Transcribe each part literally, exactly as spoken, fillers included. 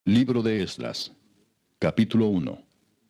Libro de Esdras, capítulo uno.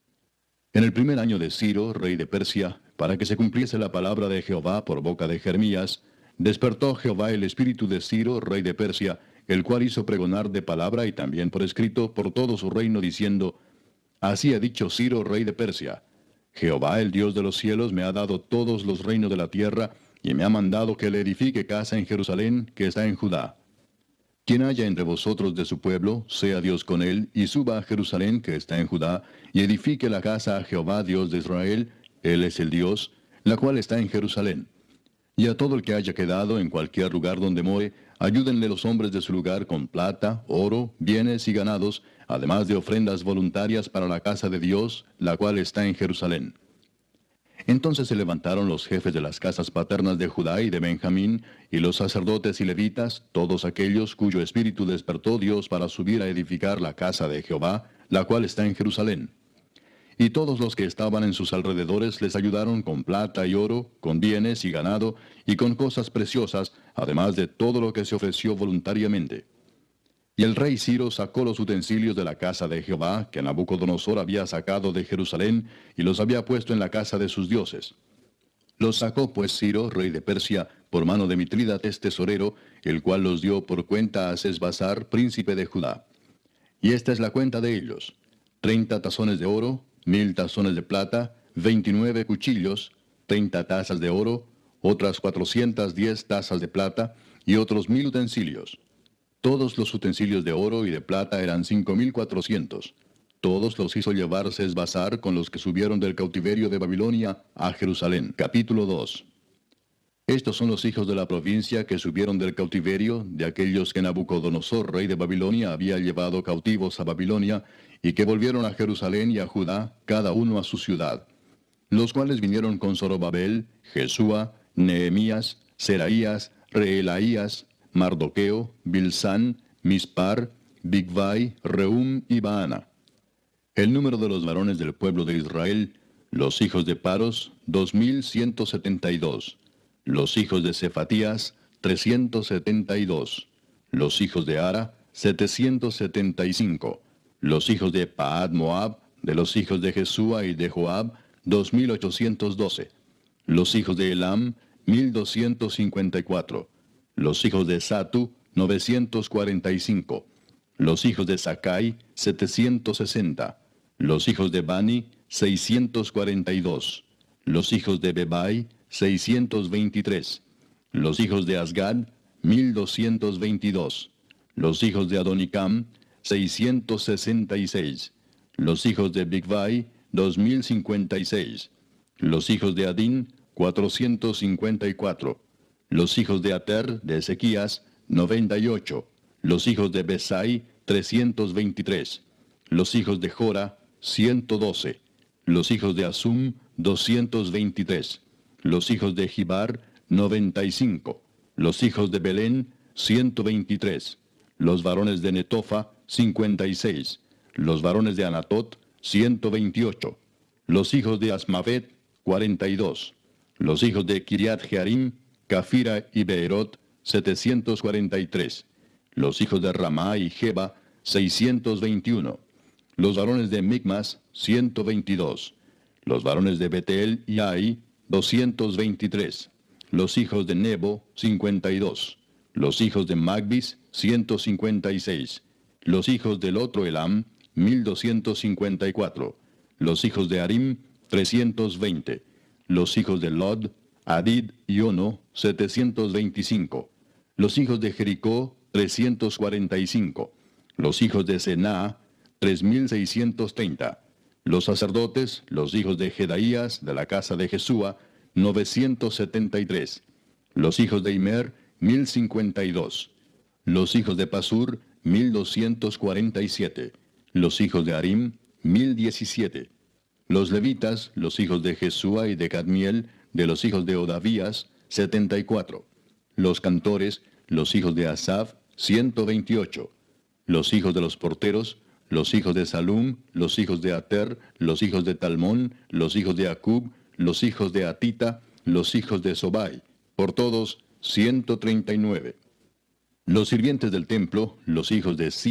En el primer año de Ciro, rey de Persia, para que se cumpliese la palabra de Jehová por boca de Jeremías, despertó Jehová el espíritu de Ciro, rey de Persia, el cual hizo pregonar de palabra y también por escrito por todo su reino, diciendo: Así ha dicho Ciro, rey de Persia: Jehová, el Dios de los cielos, me ha dado todos los reinos de la tierra, y me ha mandado que le edifique casa en Jerusalén, que está en Judá. Quien haya entre vosotros de su pueblo, sea Dios con él, y suba a Jerusalén, que está en Judá, y edifique la casa a Jehová, Dios de Israel, él es el Dios, la cual está en Jerusalén. Y a todo el que haya quedado en cualquier lugar donde more, ayúdenle los hombres de su lugar con plata, oro, bienes y ganados, además de ofrendas voluntarias para la casa de Dios, la cual está en Jerusalén. Entonces se levantaron los jefes de las casas paternas de Judá y de Benjamín, y los sacerdotes y levitas, todos aquellos cuyo espíritu despertó Dios para subir a edificar la casa de Jehová, la cual está en Jerusalén. Y todos los que estaban en sus alrededores les ayudaron con plata y oro, con bienes y ganado, y con cosas preciosas, además de todo lo que se ofreció voluntariamente. Y el rey Ciro sacó los utensilios de la casa de Jehová, que Nabucodonosor había sacado de Jerusalén, y los había puesto en la casa de sus dioses. Los sacó pues Ciro, rey de Persia, por mano de Mitrídates tesorero, el cual los dio por cuenta a Sesbazar, príncipe de Judá. Y esta es la cuenta de ellos: treinta tazones de oro, mil tazones de plata, veintinueve cuchillos, treinta tazas de oro, otras cuatrocientas diez tazas de plata, y otros mil utensilios. Todos los utensilios de oro y de plata eran cinco mil cuatrocientos. Todos los hizo llevar Sesbazar con los que subieron del cautiverio de Babilonia a Jerusalén. Capítulo dos. Estos son los hijos de la provincia que subieron del cautiverio, de aquellos que Nabucodonosor, rey de Babilonia, había llevado cautivos a Babilonia, y que volvieron a Jerusalén y a Judá, cada uno a su ciudad. Los cuales vinieron con Zorobabel, Jesúa, Nehemías, Seraías, Reelaías, Mardoqueo, Bilsán, Mispar, Bigvai, Reum y Baana. El número de los varones del pueblo de Israel, los hijos de Paros, dos mil ciento setenta y dos. Los hijos de Cefatías, trescientos setenta y dos. Los hijos de Ara, setecientos setenta y cinco. Los hijos de Paad Moab, de los hijos de Jesúa y de Joab, dos mil ochocientos doce. Los hijos de Elam, mil doscientos cincuenta y cuatro. Los hijos de Satu, novecientos cuarenta y cinco. Los hijos de Sakai, setecientos sesenta. Los hijos de Bani, seiscientos cuarenta y dos. Los hijos de Bebai, seiscientos veintitrés. Los hijos de Asgad, mil doscientos veintidós. Los hijos de Adonicam, seiscientos sesenta y seis. Los hijos de Bigvai, dos mil cincuenta y seis. Los hijos de Adín, cuatrocientos cincuenta y cuatro. Los hijos de Ater, de Ezequías, noventa y ocho. Los hijos de Besai, trescientos veintitrés. Los hijos de Jora, ciento doce. Los hijos de Asum, doscientos veintitrés. Los hijos de Gibar, noventa y cinco. Los hijos de Belén, ciento veintitrés. Los varones de Netofa, cincuenta y seis. Los varones de Anatot, ciento veintiocho. Los hijos de Asmavet, cuarenta y dos. Los hijos de Kiriat Jearim, Cafira y Beerot, setecientos cuarenta y tres. Los hijos de Ramá y Jeba, seiscientos veintiuno. Los varones de Micmas, ciento veintidós. Los varones de Betel y Ai, doscientos veintitrés. Los hijos de Nebo, cincuenta y dos. Los hijos de Magbis, ciento cincuenta y seis. Los hijos del otro Elam, mil doscientos cincuenta y cuatro. Los hijos de Arim, trescientos veinte. Los hijos de Lod, Adid y Ono, setecientos veinticinco. Los hijos de Jericó, trescientos cuarenta y cinco. Los hijos de Sená, tres mil seiscientos treinta. Los sacerdotes, los hijos de Jedaías, de la casa de Jesúa, novecientos setenta y tres. Los hijos de Imer, mil cincuenta y dos. Los hijos de Pasur, mil doscientos cuarenta y siete. Los hijos de Arim, mil diecisiete. Los levitas, los hijos de Jesúa y de Cadmiel, de los hijos de Odavías, setenta y cuatro. Los cantores, los hijos de Asaf, ciento veintiocho. Los hijos de los porteros, los hijos de Salum, los hijos de Ater, los hijos de Talmón, los hijos de Acub, los hijos de Atita, los hijos de Sobai, por todos ciento treinta y nueve. Los sirvientes del templo, los hijos de Sia,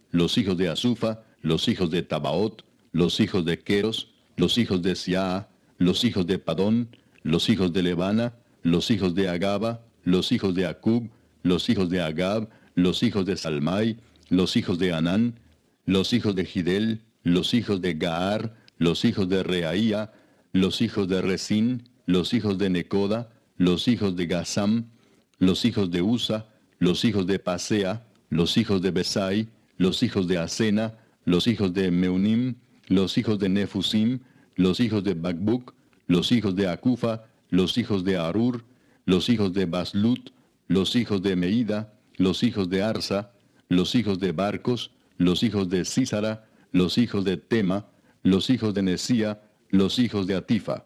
los hijos de Azufa, los hijos de Tabaot, los hijos de Queros, los hijos de Siaa, los hijos de Padón, los hijos de Lebana, los hijos de Agaba, los hijos de Acub, los hijos de Agab, los hijos de Salmai, los hijos de Anán, los hijos de Gidel, los hijos de Gaar, los hijos de Reaía, los hijos de Resín, los hijos de Necoda, los hijos de Gazam, los hijos de Usa, los hijos de Pasea, los hijos de Besai, los hijos de Asena, los hijos de Meunim, los hijos de Nefusim, los hijos de Bakbuk, los hijos de Acufa, los hijos de Arur, los hijos de Baslut, los hijos de Meida, los hijos de Arsa, los hijos de Barcos, los hijos de Sísara, los hijos de Tema, los hijos de Nesía, los hijos de Atifa.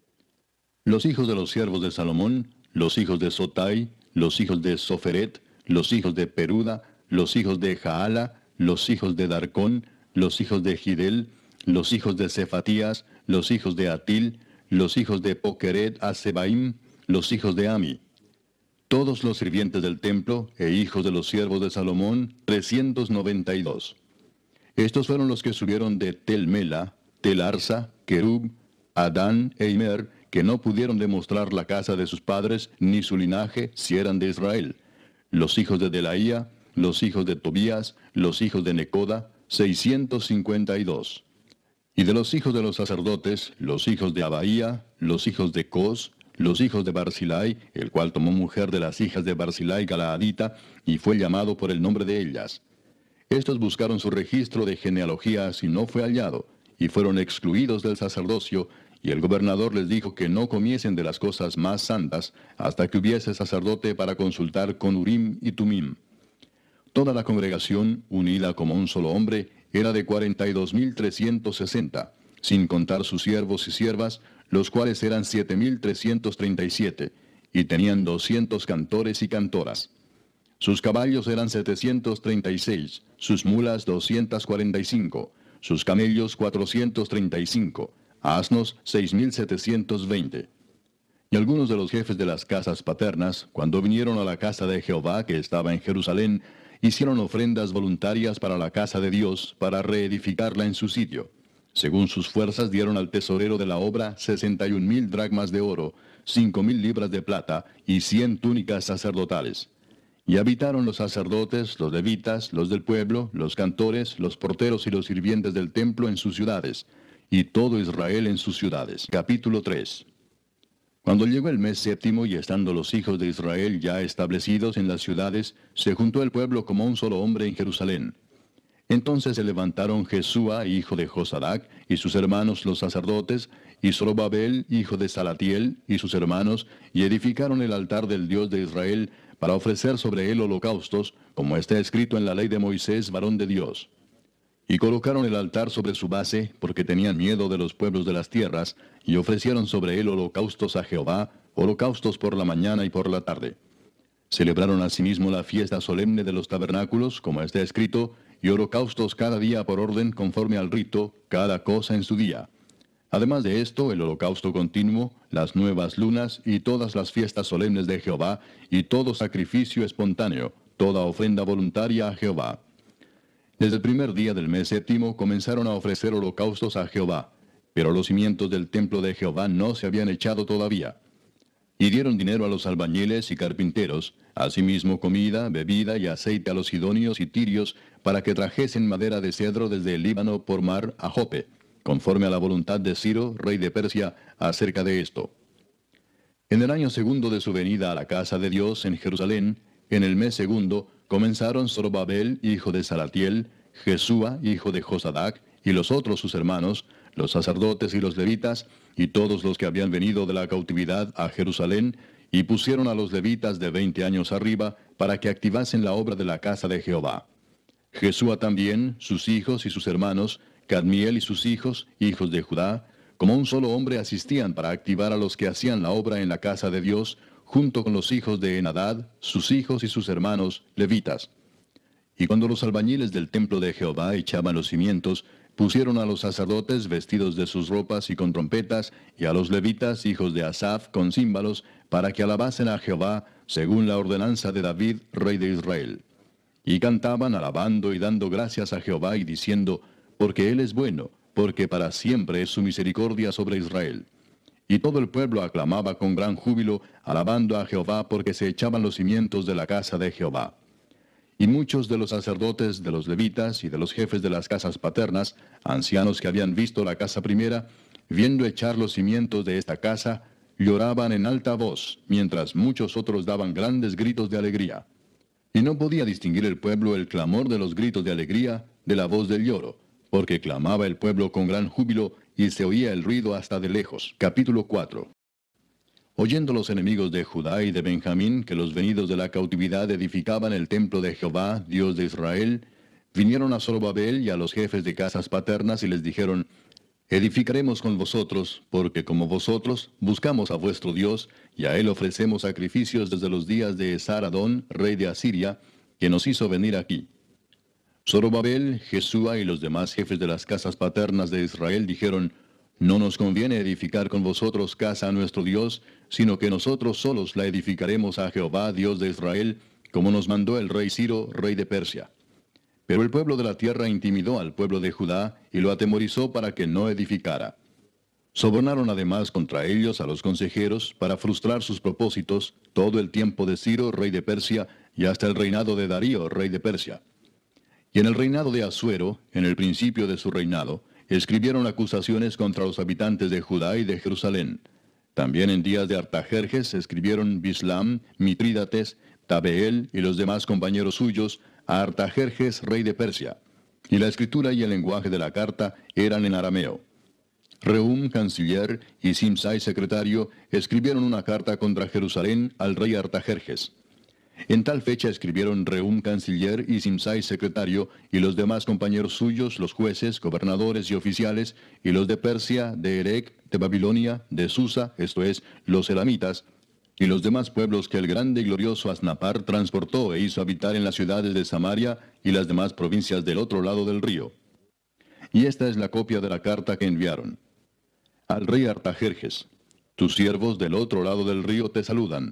Los hijos de los siervos de Salomón, los hijos de Sotai, los hijos de Soferet, los hijos de Peruda, los hijos de Jaala, los hijos de Darcón, los hijos de Gidel, los hijos de Cefatías, los hijos de Atil, los hijos de Pokeret Asebaim, los hijos de Ami. Todos los sirvientes del templo e hijos de los siervos de Salomón, trescientos noventa y dos. Estos fueron los que subieron de Tel Mela, Tel Arsa, Kerub, Adán e Imer, que no pudieron demostrar la casa de sus padres ni su linaje si eran de Israel. Los hijos de Delaía, los hijos de Tobías, los hijos de Necoda, seiscientos cincuenta y dos. Y de los hijos de los sacerdotes, los hijos de Abaía, los hijos de Cos, los hijos de Barzilai, el cual tomó mujer de las hijas de Barzilai Galaadita, y fue llamado por el nombre de ellas. Estos buscaron su registro de genealogías y no fue hallado, y fueron excluidos del sacerdocio, y el gobernador les dijo que no comiesen de las cosas más santas, hasta que hubiese sacerdote para consultar con Urim y Tumim. Toda la congregación, unida como un solo hombre, era de cuarenta y dos mil trescientos sesenta, sin contar sus siervos y siervas, los cuales eran siete mil trescientos treinta y siete, y tenían doscientos cantores y cantoras. Sus caballos eran setecientos treinta y seis, sus mulas doscientos cuarenta y cinco, sus camellos cuatrocientos treinta y cinco, asnos seis mil setecientos veinte. Y algunos de los jefes de las casas paternas, cuando vinieron a la casa de Jehová que estaba en Jerusalén, hicieron ofrendas voluntarias para la casa de Dios, para reedificarla en su sitio. Según sus fuerzas dieron al tesorero de la obra sesenta y un mil dracmas de oro, cinco mil libras de plata y cien túnicas sacerdotales. Y habitaron los sacerdotes, los levitas, los del pueblo, los cantores, los porteros y los sirvientes del templo en sus ciudades, y todo Israel en sus ciudades. Capítulo tres. Cuando llegó el mes séptimo y estando los hijos de Israel ya establecidos en las ciudades, se juntó el pueblo como un solo hombre en Jerusalén. Entonces se levantaron Jesúa, hijo de Josadac, y sus hermanos los sacerdotes, y Zorobabel, hijo de Salatiel, y sus hermanos, y edificaron el altar del Dios de Israel, para ofrecer sobre él holocaustos, como está escrito en la ley de Moisés, varón de Dios. Y colocaron el altar sobre su base, porque tenían miedo de los pueblos de las tierras, y ofrecieron sobre él holocaustos a Jehová, holocaustos por la mañana y por la tarde. Celebraron asimismo la fiesta solemne de los tabernáculos, como está escrito, y holocaustos cada día por orden conforme al rito, cada cosa en su día. Además de esto, el holocausto continuo, las nuevas lunas y todas las fiestas solemnes de Jehová, y todo sacrificio espontáneo, toda ofrenda voluntaria a Jehová. Desde el primer día del mes séptimo comenzaron a ofrecer holocaustos a Jehová, pero los cimientos del templo de Jehová no se habían echado todavía. Y dieron dinero a los albañiles y carpinteros, asimismo comida, bebida y aceite a los sidonios y tirios, para que trajesen madera de cedro desde el Líbano por mar a Jope, conforme a la voluntad de Ciro, rey de Persia, acerca de esto. En el año segundo de su venida a la casa de Dios en Jerusalén, en el mes segundo, comenzaron Zorobabel, hijo de Salatiel, Jesúa, hijo de Josadac, y los otros sus hermanos, los sacerdotes y los levitas, y todos los que habían venido de la cautividad a Jerusalén, y pusieron a los levitas de veinte años arriba, para que activasen la obra de la casa de Jehová. Jesúa también, sus hijos y sus hermanos, Cadmiel y sus hijos, hijos de Judá, como un solo hombre asistían para activar a los que hacían la obra en la casa de Dios, junto con los hijos de Enadad, sus hijos y sus hermanos, levitas. Y cuando los albañiles del templo de Jehová echaban los cimientos, pusieron a los sacerdotes vestidos de sus ropas y con trompetas, y a los levitas, hijos de Asaph, con címbalos, para que alabasen a Jehová, según la ordenanza de David, rey de Israel. y cantaban alabando y dando gracias a Jehová y diciendo, porque Él es bueno, porque para siempre es su misericordia sobre Israel. Y todo el pueblo aclamaba con gran júbilo, alabando a Jehová, porque se echaban los cimientos de la casa de Jehová. Y muchos de los sacerdotes, de los levitas y de los jefes de las casas paternas, ancianos que habían visto la casa primera, viendo echar los cimientos de esta casa, lloraban en alta voz, mientras muchos otros daban grandes gritos de alegría. Y no podía distinguir el pueblo el clamor de los gritos de alegría de la voz del lloro, porque clamaba el pueblo con gran júbilo, y se oía el ruido hasta de lejos. Capítulo cuatro. Oyendo los enemigos de Judá y de Benjamín que los venidos de la cautividad edificaban el templo de Jehová, Dios de Israel, vinieron a Zorobabel y a los jefes de casas paternas y les dijeron, edificaremos con vosotros, porque como vosotros buscamos a vuestro Dios, y a él ofrecemos sacrificios desde los días de Esar-Adón, rey de Asiria, que nos hizo venir aquí. Zorobabel, Jesúa y los demás jefes de las casas paternas de Israel dijeron, no nos conviene edificar con vosotros casa a nuestro Dios, sino que nosotros solos la edificaremos a Jehová, Dios de Israel, como nos mandó el rey Ciro, rey de Persia. Pero el pueblo de la tierra intimidó al pueblo de Judá y lo atemorizó para que no edificara. Sobornaron además contra ellos a los consejeros para frustrar sus propósitos todo el tiempo de Ciro, rey de Persia, y hasta el reinado de Darío, rey de Persia. Y en el reinado de Asuero, en el principio de su reinado, escribieron acusaciones contra los habitantes de Judá y de Jerusalén. También en días de Artajerjes escribieron Bislam, Mitrídates, Tabeel y los demás compañeros suyos a Artajerjes, rey de Persia. Y la escritura y el lenguaje de la carta eran en arameo. Rehum, canciller, y Simsai, secretario, escribieron una carta contra Jerusalén al rey Artajerjes. En tal fecha escribieron Rehum, canciller, y Simsai, secretario, y los demás compañeros suyos, los jueces, gobernadores y oficiales, y los de Persia, de Erec, de Babilonia, de Susa, esto es, los elamitas, y los demás pueblos que el grande y glorioso Asnapar transportó e hizo habitar en las ciudades de Samaria y las demás provincias del otro lado del río. Y esta es la copia de la carta que enviaron. Al rey Artajerjes, tus siervos del otro lado del río te saludan.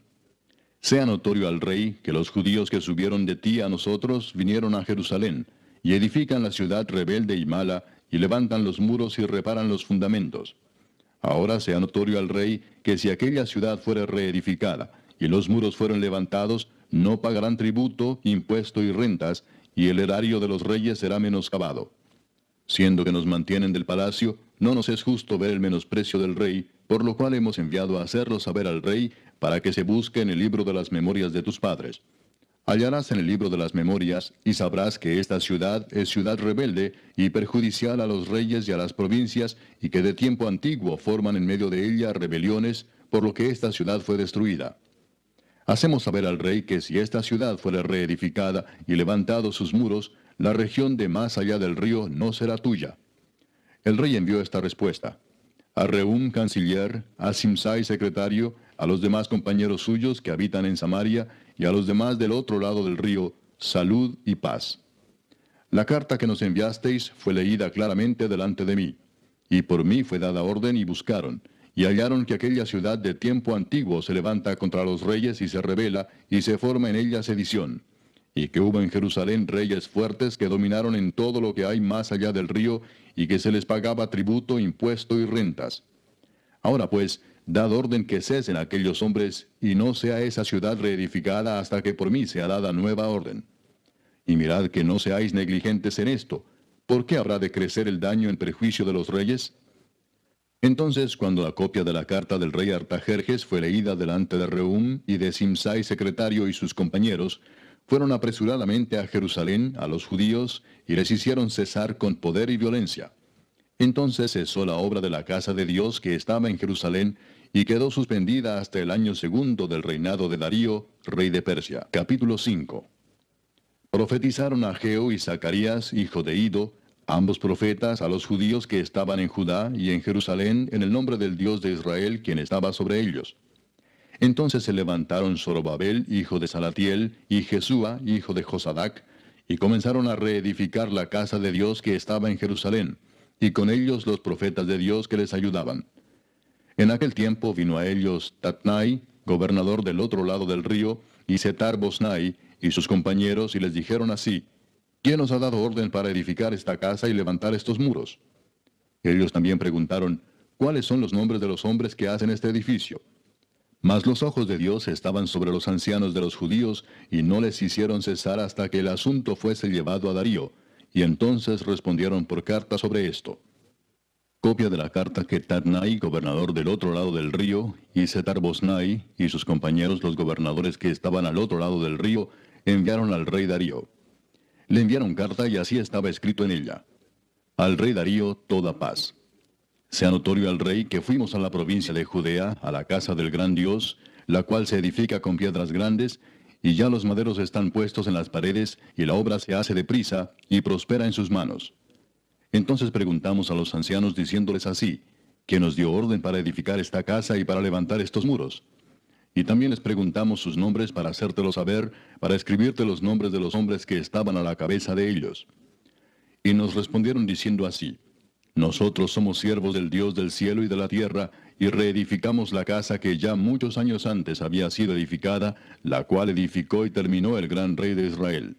Sea notorio al rey que los judíos que subieron de ti a nosotros vinieron a Jerusalén, y edifican la ciudad rebelde y mala, y levantan los muros y reparan los fundamentos. Ahora sea notorio al rey que si aquella ciudad fuera reedificada, y los muros fueron levantados, no pagarán tributo, impuesto y rentas, y el erario de los reyes será menoscabado. Siendo que nos mantienen del palacio, no nos es justo ver el menosprecio del rey, por lo cual hemos enviado a hacerlo saber al rey, para que se busque en el libro de las memorias de tus padres. Hallarás en el libro de las memorias, y sabrás que esta ciudad es ciudad rebelde y perjudicial a los reyes y a las provincias, y que de tiempo antiguo forman en medio de ella rebeliones, por lo que esta ciudad fue destruida. Hacemos saber al rey que si esta ciudad fuera reedificada y levantados sus muros, la región de más allá del río no será tuya. El rey envió esta respuesta. A Rehum, canciller, a Simsai, secretario, a los demás compañeros suyos que habitan en Samaria, y a los demás del otro lado del río, salud y paz. La carta que nos enviasteis fue leída claramente delante de mí, y por mí fue dada orden y buscaron, y hallaron que aquella ciudad de tiempo antiguo se levanta contra los reyes y se rebela, y se forma en ella sedición, y que hubo en Jerusalén reyes fuertes que dominaron en todo lo que hay más allá del río, y que se les pagaba tributo, impuesto y rentas. Ahora pues, dad orden que cesen aquellos hombres, y no sea esa ciudad reedificada hasta que por mí sea dada nueva orden. Y mirad que no seáis negligentes en esto. ¿Por qué habrá de crecer el daño en perjuicio de los reyes? Entonces, cuando la copia de la carta del rey Artajerjes fue leída delante de Rehum y de Simsai, secretario, y sus compañeros, fueron apresuradamente a Jerusalén, a los judíos, y les hicieron cesar con poder y violencia. Entonces cesó la obra de la casa de Dios que estaba en Jerusalén, y quedó suspendida hasta el año segundo del reinado de Darío, rey de Persia. Capítulo cinco. Profetizaron Ageo y Zacarías, hijo de Ido, ambos profetas, a los judíos que estaban en Judá y en Jerusalén, en el nombre del Dios de Israel, quien estaba sobre ellos. Entonces se levantaron Zorobabel, hijo de Salatiel, y Jesúa, hijo de Josadac, y comenzaron a reedificar la casa de Dios que estaba en Jerusalén, y con ellos los profetas de Dios que les ayudaban. En aquel tiempo vino a ellos Tatnai, gobernador del otro lado del río, y Setar Bosnai, y sus compañeros y les dijeron así: ¿Quién os ha dado orden para edificar esta casa y levantar estos muros? Ellos también preguntaron: ¿Cuáles son los nombres de los hombres que hacen este edificio? Mas los ojos de Dios estaban sobre los ancianos de los judíos, y no les hicieron cesar hasta que el asunto fuese llevado a Darío, y entonces respondieron por carta sobre esto. Copia de la carta que Tatnai, gobernador del otro lado del río, y Setar-Boznai y sus compañeros, los gobernadores que estaban al otro lado del río, enviaron al rey Darío. Le enviaron carta y así estaba escrito en ella: Al rey Darío toda paz. Sea notorio al rey que fuimos a la provincia de Judea, a la casa del gran Dios, la cual se edifica con piedras grandes, y ya los maderos están puestos en las paredes, y la obra se hace deprisa, y prospera en sus manos. Entonces preguntamos a los ancianos diciéndoles así: ¿Quién nos dio orden para edificar esta casa y para levantar estos muros? Y también les preguntamos sus nombres para hacértelo saber, para escribirte los nombres de los hombres que estaban a la cabeza de ellos. Y nos respondieron diciendo así: Nosotros somos siervos del Dios del cielo y de la tierra, y reedificamos la casa que ya muchos años antes había sido edificada, la cual edificó y terminó el gran rey de Israel.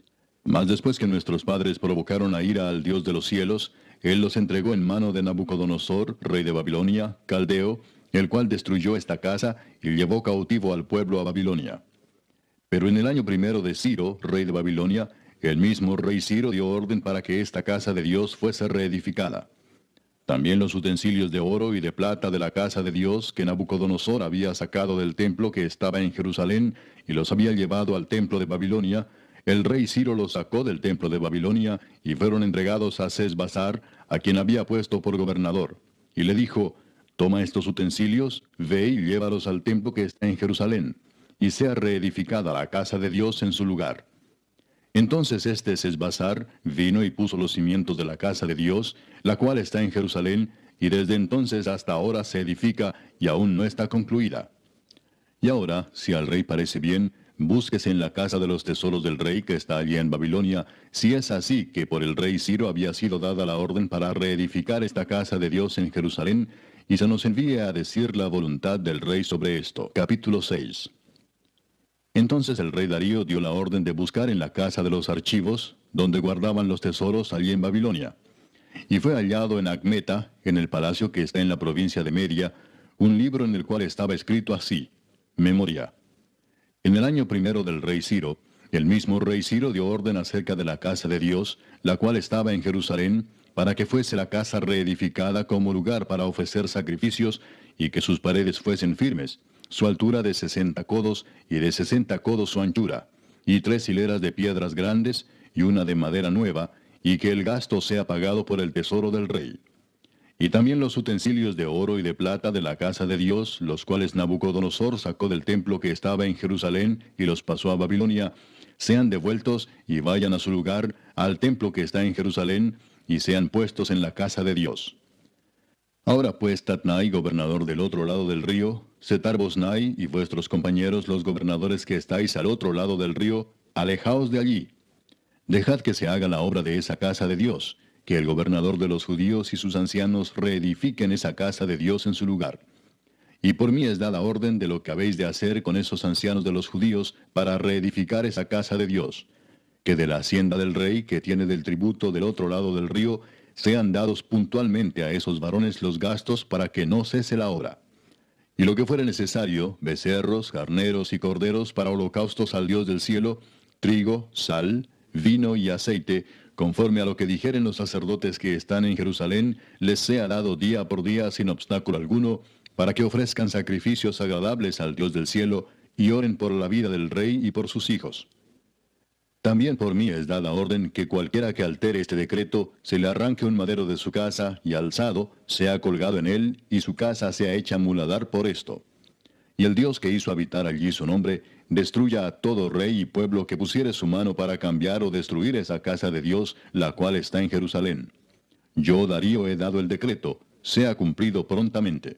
Mas después que nuestros padres provocaron a ira al Dios de los cielos, Él los entregó en mano de Nabucodonosor, rey de Babilonia, caldeo, el cual destruyó esta casa y llevó cautivo al pueblo a Babilonia. Pero en el año primero de Ciro, rey de Babilonia, el mismo rey Ciro dio orden para que esta casa de Dios fuese reedificada. También los utensilios de oro y de plata de la casa de Dios que Nabucodonosor había sacado del templo que estaba en Jerusalén y los había llevado al templo de Babilonia, el rey Ciro los sacó del templo de Babilonia y fueron entregados a Sesbazar, a quien había puesto por gobernador. Y le dijo: Toma estos utensilios, ve y llévalos al templo que está en Jerusalén, y sea reedificada la casa de Dios en su lugar. Entonces este Sesbazar vino y puso los cimientos de la casa de Dios, la cual está en Jerusalén, y desde entonces hasta ahora se edifica y aún no está concluida. Y ahora, si al rey parece bien, búsquese en la casa de los tesoros del rey que está allí en Babilonia, si es así que por el rey Ciro había sido dada la orden para reedificar esta casa de Dios en Jerusalén, y se nos envíe a decir la voluntad del rey sobre esto. Capítulo seis. Entonces el rey Darío dio la orden de buscar en la casa de los archivos, donde guardaban los tesoros allí en Babilonia. Y fue hallado en Acmeta, en el palacio que está en la provincia de Media, un libro en el cual estaba escrito así: Memoria. En el año primero del rey Ciro, el mismo rey Ciro dio orden acerca de la casa de Dios, la cual estaba en Jerusalén, para que fuese la casa reedificada como lugar para ofrecer sacrificios, y que sus paredes fuesen firmes, su altura de sesenta codos, y de sesenta codos su anchura, y tres hileras de piedras grandes, y una de madera nueva, y que el gasto sea pagado por el tesoro del rey. Y también los utensilios de oro y de plata de la casa de Dios, los cuales Nabucodonosor sacó del templo que estaba en Jerusalén y los pasó a Babilonia, sean devueltos y vayan a su lugar, al templo que está en Jerusalén, y sean puestos en la casa de Dios. Ahora pues, Tatnai, gobernador del otro lado del río, Setar-Boznai y vuestros compañeros los gobernadores que estáis al otro lado del río, alejaos de allí. Dejad que se haga la obra de esa casa de Dios, que el gobernador de los judíos y sus ancianos reedifiquen esa casa de Dios en su lugar. Y por mí es dada orden de lo que habéis de hacer con esos ancianos de los judíos para reedificar esa casa de Dios, que de la hacienda del rey que tiene del tributo del otro lado del río, sean dados puntualmente a esos varones los gastos para que no cese la obra. Y lo que fuere necesario, becerros, carneros y corderos para holocaustos al Dios del cielo, trigo, sal, vino y aceite, conforme a lo que dijeren los sacerdotes que están en Jerusalén, les sea dado día por día sin obstáculo alguno, para que ofrezcan sacrificios agradables al Dios del cielo, y oren por la vida del rey y por sus hijos. También por mí es dada orden que cualquiera que altere este decreto, se le arranque un madero de su casa, y alzado, sea colgado en él, y su casa sea hecha muladar por esto. Y el Dios que hizo habitar allí su nombre, destruya a todo rey y pueblo que pusiere su mano para cambiar o destruir esa casa de Dios, la cual está en Jerusalén. Yo, Darío, he dado el decreto, sea cumplido prontamente.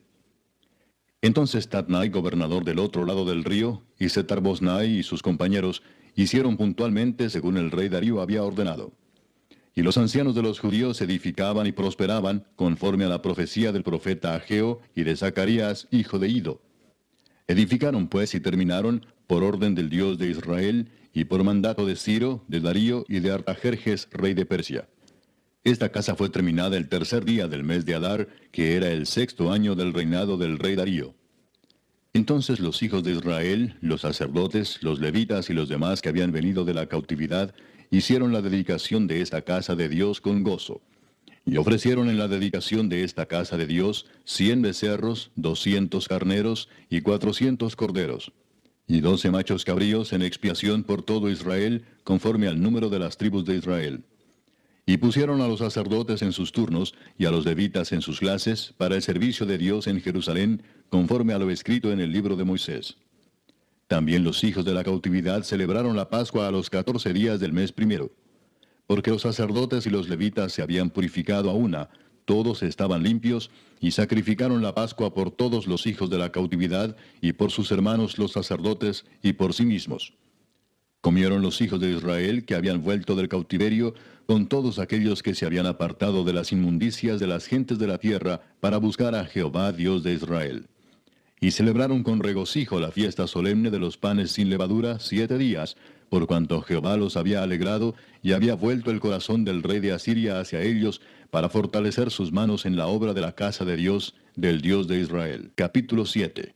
Entonces Tatnai, gobernador del otro lado del río, y Setar-Boznai y sus compañeros, hicieron puntualmente según el rey Darío había ordenado. Y los ancianos de los judíos edificaban y prosperaban, conforme a la profecía del profeta Ageo y de Zacarías, hijo de Ido. Edificaron pues y terminaron, por orden del Dios de Israel, y por mandato de Ciro, de Darío y de Artajerjes, rey de Persia. Esta casa fue terminada el tercer día del mes de Adar, que era el sexto año del reinado del rey Darío. Entonces los hijos de Israel, los sacerdotes, los levitas y los demás que habían venido de la cautividad, hicieron la dedicación de esta casa de Dios con gozo. Y ofrecieron en la dedicación de esta casa de Dios cien becerros, doscientos carneros y cuatrocientos corderos, y doce machos cabríos en expiación por todo Israel, conforme al número de las tribus de Israel. Y pusieron a los sacerdotes en sus turnos, y a los levitas en sus clases, para el servicio de Dios en Jerusalén, conforme a lo escrito en el libro de Moisés. También los hijos de la cautividad celebraron la Pascua a los catorce días del mes primero. Porque los sacerdotes y los levitas se habían purificado a una, todos estaban limpios, y sacrificaron la Pascua por todos los hijos de la cautividad, y por sus hermanos los sacerdotes, y por sí mismos. Comieron los hijos de Israel que habían vuelto del cautiverio, con todos aquellos que se habían apartado de las inmundicias de las gentes de la tierra, para buscar a Jehová Dios de Israel. Y celebraron con regocijo la fiesta solemne de los panes sin levadura siete días, por cuanto Jehová los había alegrado, y había vuelto el corazón del rey de Asiria hacia ellos, para fortalecer sus manos en la obra de la casa de Dios, del Dios de Israel. Capítulo siete.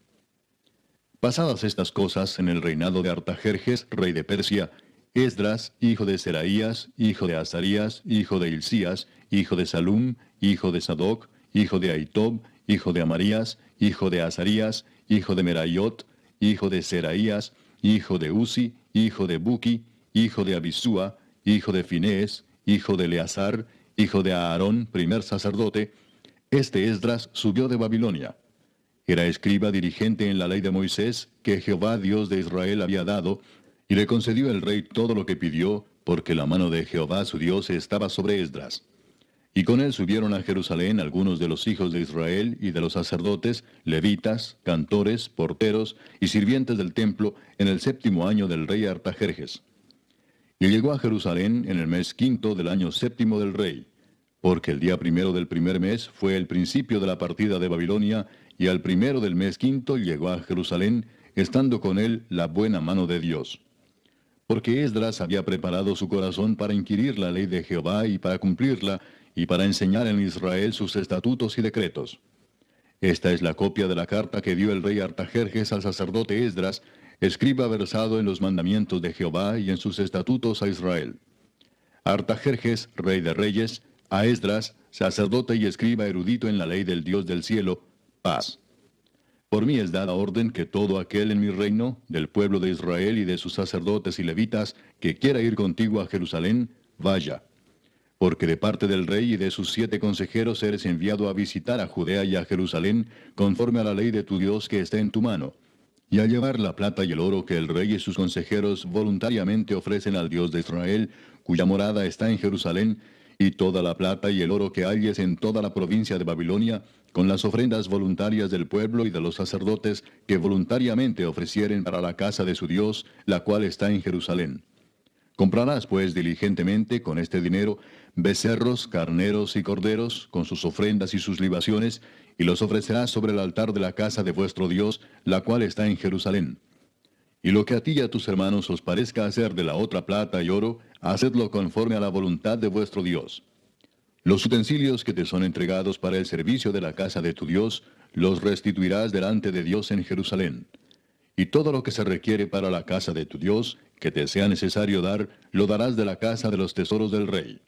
Pasadas estas cosas en el reinado de Artajerjes, rey de Persia, Esdras, hijo de Seraías, hijo de Azarías, hijo de Hilcías, hijo de Salum, hijo de Sadoc, hijo de Ahitob, hijo de Amarías, hijo de Azarías, hijo de Meraiot, hijo de Seraías, hijo de Uzi, hijo de Buki, hijo de Abisúa, hijo de Finés, hijo de Eleazar, hijo de Aarón, primer sacerdote, este Esdras subió de Babilonia. Era escriba dirigente en la ley de Moisés, que Jehová Dios de Israel había dado, y le concedió el rey todo lo que pidió, porque la mano de Jehová su Dios estaba sobre Esdras. Y con él subieron a Jerusalén algunos de los hijos de Israel y de los sacerdotes, levitas, cantores, porteros y sirvientes del templo, en el séptimo año del rey Artajerjes. Y llegó a Jerusalén en el mes quinto del año séptimo del rey, porque el día primero del primer mes fue el principio de la partida de Babilonia, y al primero del mes quinto llegó a Jerusalén, estando con él la buena mano de Dios. Porque Esdras había preparado su corazón para inquirir la ley de Jehová y para cumplirla, y para enseñar en Israel sus estatutos y decretos. Esta es la copia de la carta que dio el rey Artajerjes al sacerdote Esdras, escriba versado en los mandamientos de Jehová y en sus estatutos a Israel. Artajerjes, rey de reyes, a Esdras, sacerdote y escriba erudito en la ley del Dios del cielo, paz. Por mí es dada orden que todo aquel en mi reino, del pueblo de Israel y de sus sacerdotes y levitas, que quiera ir contigo a Jerusalén, vaya. Porque de parte del rey y de sus siete consejeros eres enviado a visitar a Judea y a Jerusalén, conforme a la ley de tu Dios que está en tu mano, y a llevar la plata y el oro que el rey y sus consejeros voluntariamente ofrecen al Dios de Israel, cuya morada está en Jerusalén, y toda la plata y el oro que halles en toda la provincia de Babilonia, con las ofrendas voluntarias del pueblo y de los sacerdotes que voluntariamente ofrecieren para la casa de su Dios, la cual está en Jerusalén. Comprarás pues diligentemente con este dinero becerros, carneros y corderos, con sus ofrendas y sus libaciones, y los ofrecerás sobre el altar de la casa de vuestro Dios, la cual está en Jerusalén. Y lo que a ti y a tus hermanos os parezca hacer de la otra plata y oro, hacedlo conforme a la voluntad de vuestro Dios. Los utensilios que te son entregados para el servicio de la casa de tu Dios, los restituirás delante de Dios en Jerusalén. Y todo lo que se requiere para la casa de tu Dios, que te sea necesario dar, lo darás de la casa de los tesoros del rey.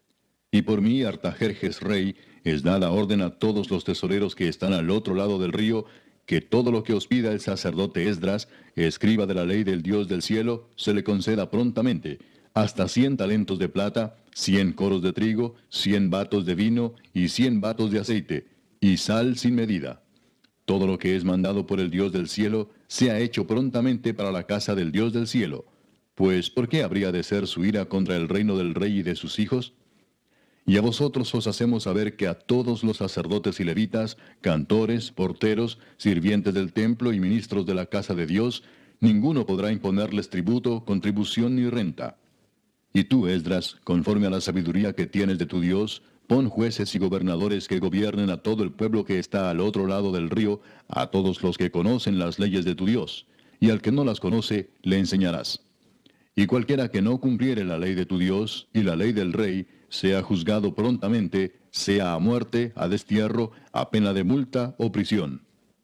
Y por mí, Artajerjes rey, es dada orden a todos los tesoreros que están al otro lado del río, que todo lo que os pida el sacerdote Esdras, escriba de la ley del Dios del cielo, se le conceda prontamente, hasta cien talentos de plata, cien coros de trigo, cien batos de vino y cien batos de aceite, y sal sin medida. Todo lo que es mandado por el Dios del cielo, sea hecho prontamente para la casa del Dios del cielo. Pues, ¿por qué habría de ser su ira contra el reino del rey y de sus hijos? Y a vosotros os hacemos saber que a todos los sacerdotes y levitas, cantores, porteros, sirvientes del templo y ministros de la casa de Dios, ninguno podrá imponerles tributo, contribución ni renta. Y tú, Esdras, conforme a la sabiduría que tienes de tu Dios, pon jueces y gobernadores que gobiernen a todo el pueblo que está al otro lado del río, a todos los que conocen las leyes de tu Dios, y al que no las conoce, le enseñarás. Y cualquiera que no cumpliere la ley de tu Dios y la ley del rey, sea juzgado prontamente, sea a muerte, a destierro, a pena de multa o prisión.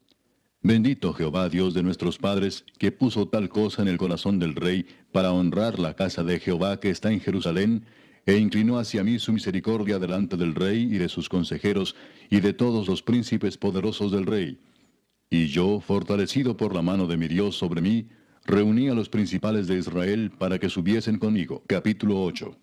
Bendito Jehová Dios de nuestros padres, que puso tal cosa en el corazón del rey para honrar la casa de Jehová que está en Jerusalén, e inclinó hacia mí su misericordia delante del rey y de sus consejeros y de todos los príncipes poderosos del rey. Y yo, fortalecido por la mano de mi Dios sobre mí, reuní a los principales de Israel para que subiesen conmigo. Capítulo ocho.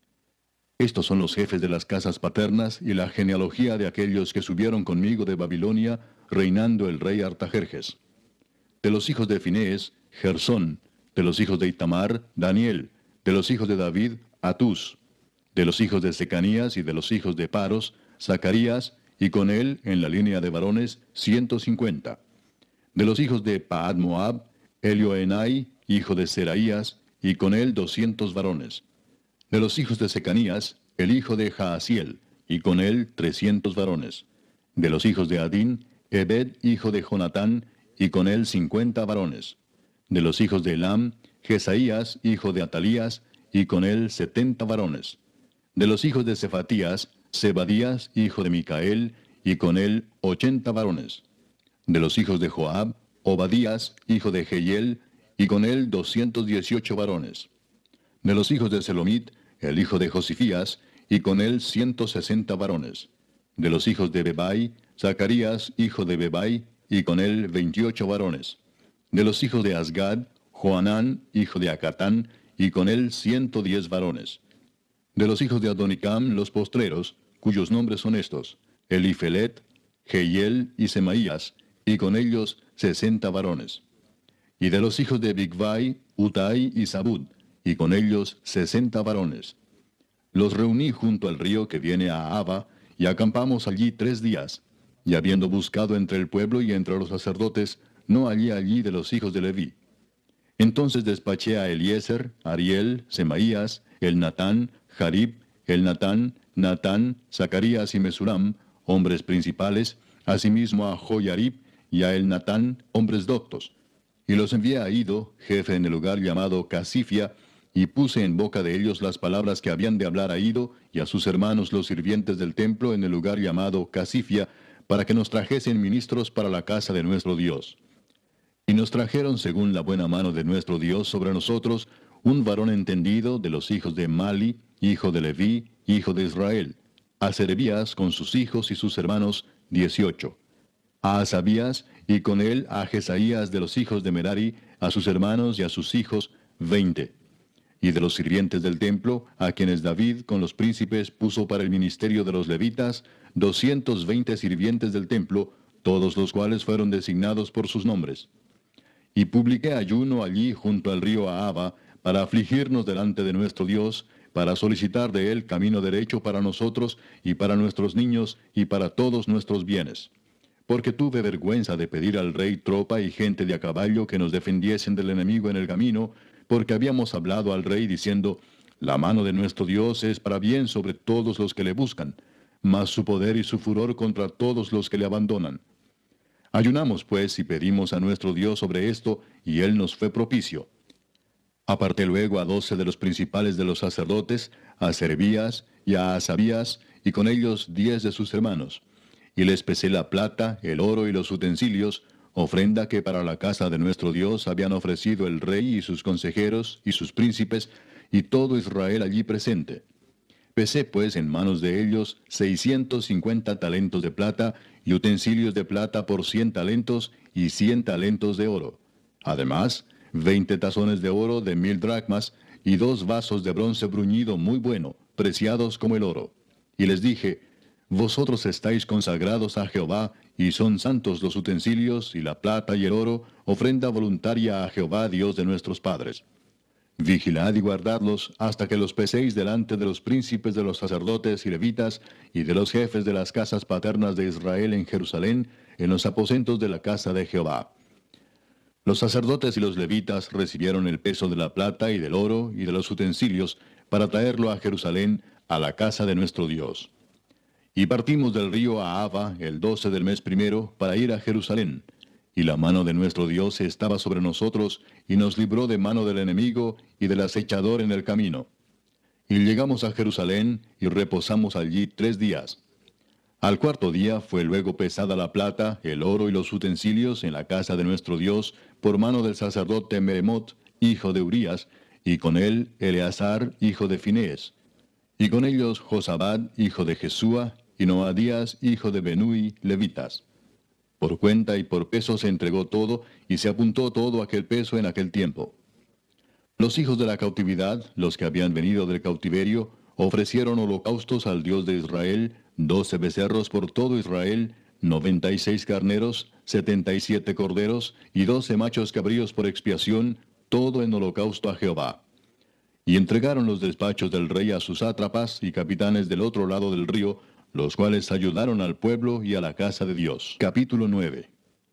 Estos son los jefes de las casas paternas y la genealogía de aquellos que subieron conmigo de Babilonia, reinando el rey Artajerjes. De los hijos de Finés, Gersón; de los hijos de Itamar, Daniel; de los hijos de David, Atús; de los hijos de Secanías y de los hijos de Paros, Zacarías, y con él, en la línea de varones, ciento cincuenta. De los hijos de Paad Moab, Elioenai, hijo de Seraías, y con él doscientos varones. De los hijos de Secanías, el hijo de Jaasiel, y con él trescientos varones. De los hijos de Adín, Ebed, hijo de Jonatán, y con él cincuenta varones. De los hijos de Elam, Jesaías, hijo de Atalías, y con él setenta varones. De los hijos de Cefatías, Zebadías, hijo de Micael, y con él ochenta varones. De los hijos de Joab, Obadías, hijo de Jehiel, y con él doscientos dieciocho varones. De los hijos de Selomit, el hijo de Josifías, y con él ciento sesenta varones. De los hijos de Bebai, Zacarías, hijo de Bebai, y con él veintiocho varones. De los hijos de Asgad, Joanán, hijo de Acatán, y con él ciento diez varones. De los hijos de Adonicam, los postreros, cuyos nombres son estos: Elifelet, Jehiel y Semaías, y con ellos sesenta varones. Y de los hijos de Bigvai, Utai y Zabud, y con ellos sesenta varones. Los reuní junto al río que viene a Aba, y acampamos allí tres días. Y habiendo buscado entre el pueblo y entre los sacerdotes, no hallé allí de los hijos de Leví. Entonces despaché a Eliezer, Ariel, Semaías, el Natán, Jarib, el Natán, Natán, Zacarías y Mesulam, hombres principales, asimismo a Joyarib y a el Natán, hombres doctos. Y los envié a Ido, jefe en el lugar llamado Casifia, y puse en boca de ellos las palabras que habían de hablar a Ido y a sus hermanos los sirvientes del templo en el lugar llamado Casifia, para que nos trajesen ministros para la casa de nuestro Dios. Y nos trajeron según la buena mano de nuestro Dios sobre nosotros, un varón entendido de los hijos de Mali, hijo de Leví, hijo de Israel; a Serebías con sus hijos y sus hermanos, dieciocho; a Asabías, y con él a Jesaías de los hijos de Merari, a sus hermanos y a sus hijos, veinte. Y de los sirvientes del templo, a quienes David con los príncipes puso para el ministerio de los levitas, doscientos veinte sirvientes del templo, todos los cuales fueron designados por sus nombres. Y publiqué ayuno allí junto al río Ahava, para afligirnos delante de nuestro Dios, para solicitar de él camino derecho para nosotros, y para nuestros niños, y para todos nuestros bienes. Porque tuve vergüenza de pedir al rey tropa y gente de a caballo que nos defendiesen del enemigo en el camino, porque habíamos hablado al rey diciendo: la mano de nuestro Dios es para bien sobre todos los que le buscan, mas su poder y su furor contra todos los que le abandonan. Ayunamos pues y pedimos a nuestro Dios sobre esto, y él nos fue propicio. Aparté luego a doce de los principales de los sacerdotes, a Serebías y a Asabías, y con ellos diez de sus hermanos. Y les pesé la plata, el oro y los utensilios, ofrenda que para la casa de nuestro Dios habían ofrecido el rey y sus consejeros y sus príncipes, y todo Israel allí presente. Pesé pues en manos de ellos seiscientos cincuenta talentos de plata, y utensilios de plata por cien talentos, y cien talentos de oro. Además, veinte tazones de oro de mil dracmas, y dos vasos de bronce bruñido muy bueno, preciados como el oro. Y les dije: vosotros estáis consagrados a Jehová, y son santos los utensilios, y la plata y el oro, ofrenda voluntaria a Jehová Dios de nuestros padres. Vigilad y guardadlos hasta que los peséis delante de los príncipes de los sacerdotes y levitas, y de los jefes de las casas paternas de Israel en Jerusalén, en los aposentos de la casa de Jehová. Los sacerdotes y los levitas recibieron el peso de la plata y del oro y de los utensilios, para traerlo a Jerusalén, a la casa de nuestro Dios. Y partimos del río Ahava el doce del mes primero, para ir a Jerusalén. Y la mano de nuestro Dios estaba sobre nosotros, y nos libró de mano del enemigo y del acechador en el camino. Y llegamos a Jerusalén, y reposamos allí tres días. Al cuarto día fue luego pesada la plata, el oro y los utensilios en la casa de nuestro Dios, por mano del sacerdote Meremot, hijo de Urías, y con él Eleazar, hijo de Finés, y con ellos Josabad, hijo de Jesúa, y Noadías, hijo de Benui, levitas. Por cuenta y por peso se entregó todo, y se apuntó todo aquel peso en aquel tiempo. Los hijos de la cautividad, los que habían venido del cautiverio, ofrecieron holocaustos al Dios de Israel, doce becerros por todo Israel, noventa y seis carneros, setenta y siete corderos, y doce machos cabríos por expiación, todo en holocausto a Jehová. Y entregaron los despachos del rey a sus sátrapas y capitanes del otro lado del río, los cuales ayudaron al pueblo y a la casa de Dios. Capítulo nueve.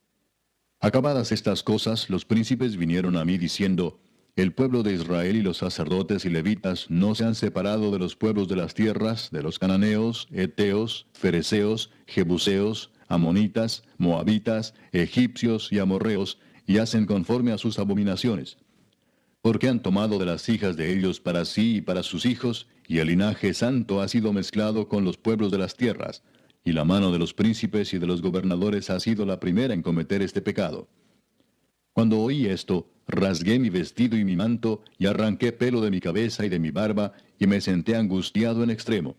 Acabadas estas cosas, los príncipes vinieron a mí diciendo, el pueblo de Israel y los sacerdotes y levitas no se han separado de los pueblos de las tierras, de los cananeos, heteos, fereceos, jebuseos, amonitas, moabitas, egipcios y amorreos, y hacen conforme a sus abominaciones. Porque han tomado de las hijas de ellos para sí y para sus hijos, y el linaje santo ha sido mezclado con los pueblos de las tierras, y la mano de los príncipes y de los gobernadores ha sido la primera en cometer este pecado. Cuando oí esto, rasgué mi vestido y mi manto, y arranqué pelo de mi cabeza y de mi barba, y me senté angustiado en extremo.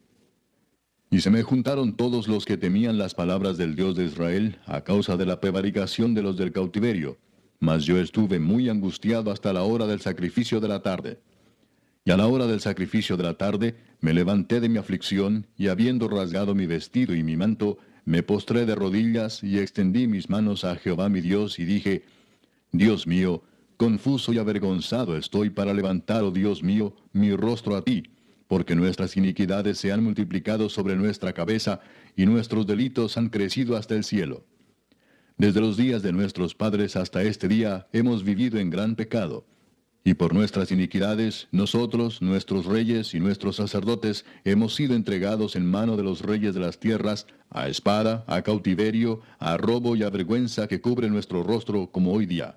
Y se me juntaron todos los que temían las palabras del Dios de Israel, a causa de la prevaricación de los del cautiverio, mas yo estuve muy angustiado hasta la hora del sacrificio de la tarde. Y a la hora del sacrificio de la tarde, me levanté de mi aflicción, y habiendo rasgado mi vestido y mi manto, me postré de rodillas, y extendí mis manos a Jehová mi Dios, y dije, Dios mío, confuso y avergonzado estoy para levantar, oh Dios mío, mi rostro a ti, porque nuestras iniquidades se han multiplicado sobre nuestra cabeza, y nuestros delitos han crecido hasta el cielo. Desde los días de nuestros padres hasta este día hemos vivido en gran pecado. Y por nuestras iniquidades, nosotros, nuestros reyes y nuestros sacerdotes, hemos sido entregados en mano de los reyes de las tierras, a espada, a cautiverio, a robo y a vergüenza que cubre nuestro rostro como hoy día.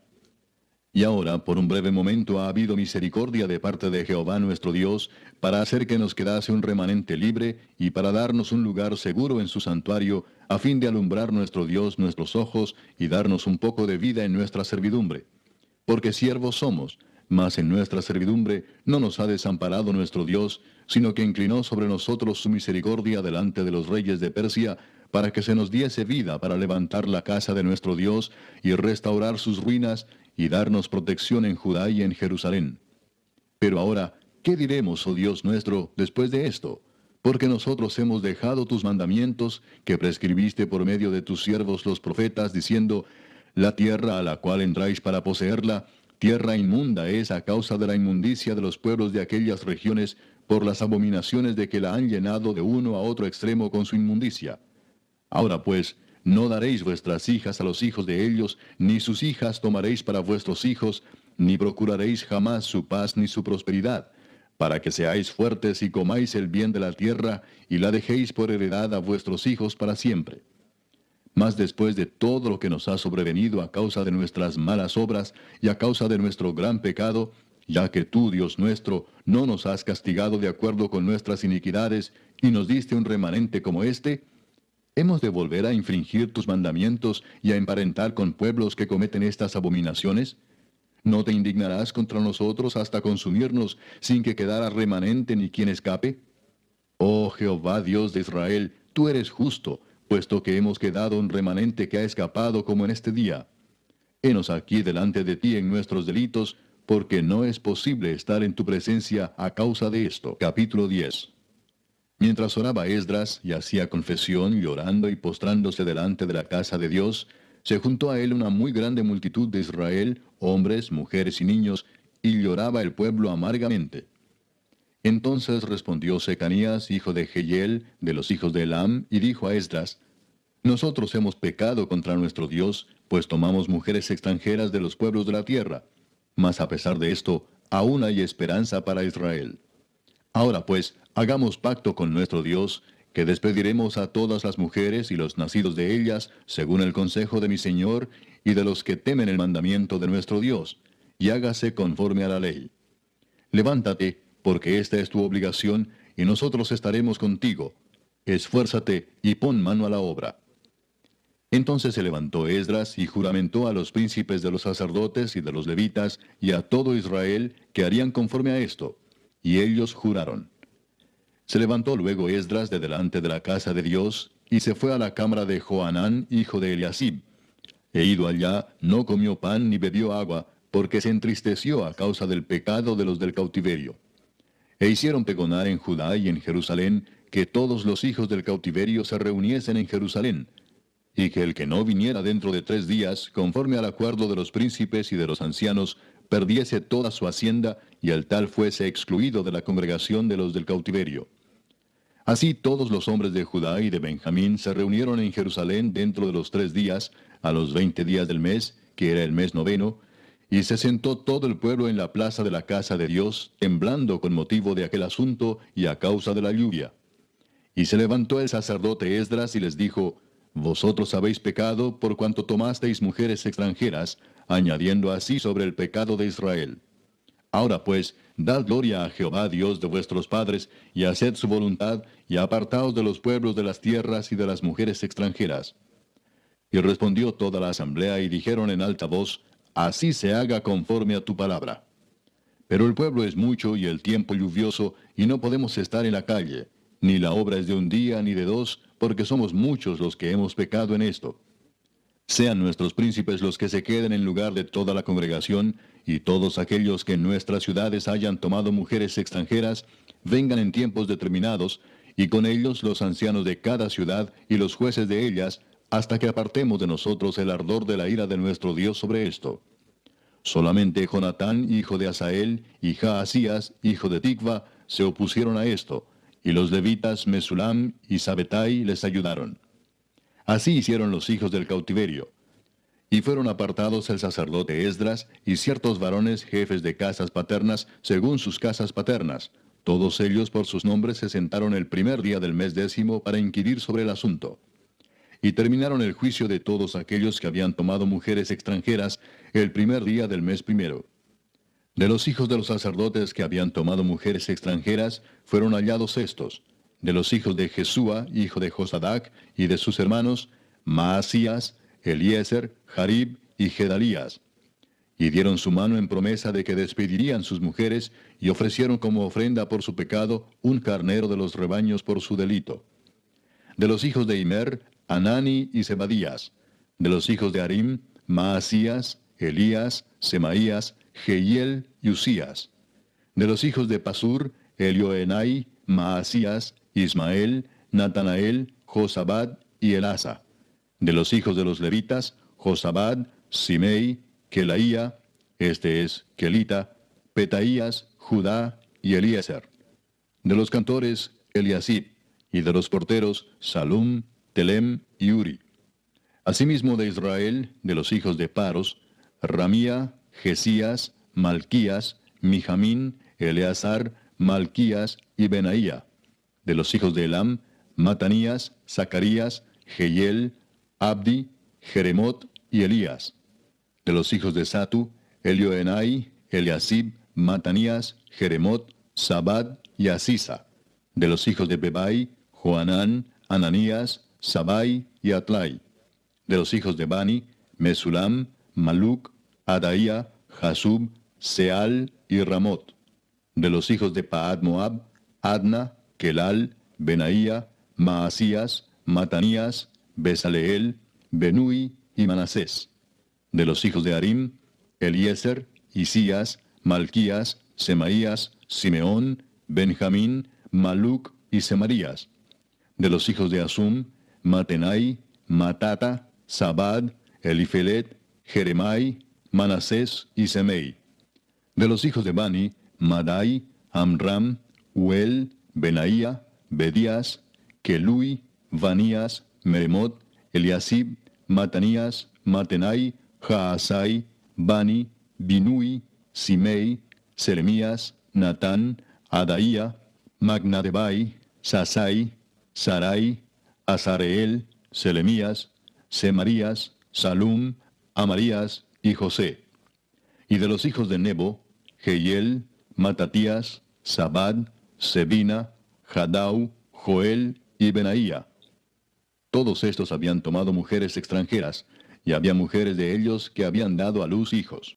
Y ahora, por un breve momento, ha habido misericordia de parte de Jehová nuestro Dios, para hacer que nos quedase un remanente libre, y para darnos un lugar seguro en su santuario, a fin de alumbrar nuestro Dios nuestros ojos, y darnos un poco de vida en nuestra servidumbre. Porque siervos somos, mas en nuestra servidumbre no nos ha desamparado nuestro Dios, sino que inclinó sobre nosotros su misericordia delante de los reyes de Persia, para que se nos diese vida para levantar la casa de nuestro Dios, y restaurar sus ruinas, y darnos protección en Judá y en Jerusalén. Pero ahora, ¿qué diremos, oh Dios nuestro, después de esto? Porque nosotros hemos dejado tus mandamientos, que prescribiste por medio de tus siervos los profetas, diciendo, la tierra a la cual entráis para poseerla, tierra inmunda es a causa de la inmundicia de los pueblos de aquellas regiones, por las abominaciones de que la han llenado de uno a otro extremo con su inmundicia. Ahora pues, no daréis vuestras hijas a los hijos de ellos, ni sus hijas tomaréis para vuestros hijos, ni procuraréis jamás su paz ni su prosperidad, para que seáis fuertes y comáis el bien de la tierra, y la dejéis por heredad a vuestros hijos para siempre. Mas después de todo lo que nos ha sobrevenido a causa de nuestras malas obras, y a causa de nuestro gran pecado, ya que tú, Dios nuestro, no nos has castigado de acuerdo con nuestras iniquidades, y nos diste un remanente como este, ¿hemos de volver a infringir tus mandamientos y a emparentar con pueblos que cometen estas abominaciones? ¿No te indignarás contra nosotros hasta consumirnos, sin que quedara remanente ni quien escape? Oh Jehová Dios de Israel, tú eres justo, puesto que hemos quedado un remanente que ha escapado como en este día. Henos aquí delante de ti en nuestros delitos, porque no es posible estar en tu presencia a causa de esto. Capítulo diez. Mientras oraba Esdras y hacía confesión, llorando y postrándose delante de la casa de Dios, se juntó a él una muy grande multitud de Israel, hombres, mujeres y niños, y lloraba el pueblo amargamente. Entonces respondió Secanías, hijo de Jehiel, de los hijos de Elam, y dijo a Esdras, Nosotros hemos pecado contra nuestro Dios, pues tomamos mujeres extranjeras de los pueblos de la tierra. Mas a pesar de esto, aún hay esperanza para Israel. Ahora pues, hagamos pacto con nuestro Dios, que despediremos a todas las mujeres y los nacidos de ellas, según el consejo de mi Señor, y de los que temen el mandamiento de nuestro Dios, y hágase conforme a la ley. Levántate, porque esta es tu obligación, y nosotros estaremos contigo. Esfuérzate y pon mano a la obra. Entonces se levantó Esdras y juramentó a los príncipes de los sacerdotes y de los levitas y a todo Israel que harían conforme a esto. Y ellos juraron. Se levantó luego Esdras de delante de la casa de Dios, y se fue a la cámara de Johanán, hijo de Eliasib. E ido allá, no comió pan ni bebió agua, porque se entristeció a causa del pecado de los del cautiverio. E hicieron pregonar en Judá y en Jerusalén que todos los hijos del cautiverio se reuniesen en Jerusalén, y que el que no viniera dentro de tres días, conforme al acuerdo de los príncipes y de los ancianos, perdiese toda su hacienda, y el tal fuese excluido de la congregación de los del cautiverio. Así todos los hombres de Judá y de Benjamín se reunieron en Jerusalén dentro de los tres días, a los veinte días del mes, que era el mes noveno, y se sentó todo el pueblo en la plaza de la casa de Dios, temblando con motivo de aquel asunto y a causa de la lluvia. Y se levantó el sacerdote Esdras y les dijo: Vosotros habéis pecado por cuanto tomasteis mujeres extranjeras, añadiendo así sobre el pecado de Israel. Ahora pues, dad gloria a Jehová Dios de vuestros padres, y haced su voluntad, y apartaos de los pueblos de las tierras y de las mujeres extranjeras. Y respondió toda la asamblea y dijeron en alta voz: Así se haga conforme a tu palabra. Pero el pueblo es mucho y el tiempo lluvioso, y no podemos estar en la calle, ni la obra es de un día ni de dos, porque somos muchos los que hemos pecado en esto. Sean nuestros príncipes los que se queden en lugar de toda la congregación, y todos aquellos que en nuestras ciudades hayan tomado mujeres extranjeras, vengan en tiempos determinados, y con ellos los ancianos de cada ciudad y los jueces de ellas, hasta que apartemos de nosotros el ardor de la ira de nuestro Dios sobre esto. Solamente Jonatán, hijo de Asael, y Jaasías, hijo de Tikva, se opusieron a esto, y los levitas Mesulam y Sabetai les ayudaron. Así hicieron los hijos del cautiverio. Y fueron apartados el sacerdote Esdras y ciertos varones jefes de casas paternas según sus casas paternas. Todos ellos por sus nombres se sentaron el primer día del mes décimo para inquirir sobre el asunto. Y terminaron el juicio de todos aquellos que habían tomado mujeres extranjeras el primer día del mes primero. De los hijos de los sacerdotes que habían tomado mujeres extranjeras, fueron hallados estos: de los hijos de Jesúa, hijo de Josadac, y de sus hermanos, Maasías, Eliezer, Jarib y Gedalías. Y dieron su mano en promesa de que despedirían sus mujeres, y ofrecieron como ofrenda por su pecado un carnero de los rebaños por su delito. De los hijos de Imer, Anani y Zebadías. De los hijos de Arim, Maasías, Elías, Semaías, Jehiel y Usías. De los hijos de Pasur, Elioenai, Maasías, Ismael, Natanael, Josabad y Elasa. De los hijos de los levitas, Josabad, Simei, Kelaía, este es Kelita, Petaías, Judá y Eliezer. De los cantores, Eliasib, y de los porteros, Salum, Telem y Uri. Asimismo de Israel, de los hijos de Paros, Ramía, Jesías, Malquías, Mijamín, Eleazar, Malquías y Benaía. De los hijos de Elam, Matanías, Zacarías, Jehiel, Abdi, Jeremot y Elías. De los hijos de Satu, Elioenai, Eliasib, Matanías, Jeremot, Sabad y Asisa. De los hijos de Bebai, Joanán, Ananías, Sabai y Atlai. De los hijos de Bani, Mesulam, Maluc, Adaía, Jasub, Seal y Ramot. De los hijos de Paad Moab, Adna, Kelal, Benaía, Maasías, Matanías, Besaleel, Benui y Manasés. De los hijos de Arim, Eliezer, Isías, Malquías, Semaías, Simeón, Benjamín, Maluc y Semarías. De los hijos de Asum, Matenai, Matata, Sabad, Elifelet, Jeremai, Manasés y Semei. De los hijos de Bani, Madai, Amram, Uel, Benaía, Bedías, Kelui, Vanías, Meremot, Eliasib, Matanías, Matenai, Jaasai, Bani, Binui, Simei, Seremías, Natán, Adaía, Magnadebai, Sasai, Sarai, Azareel, Selemías, Semarías, Salum, Amarías y José. Y de los hijos de Nebo, Jehiel, Matatías, Sabad, Sebina, Jadau, Joel y Benaía. Todos estos habían tomado mujeres extranjeras, y había mujeres de ellos que habían dado a luz hijos.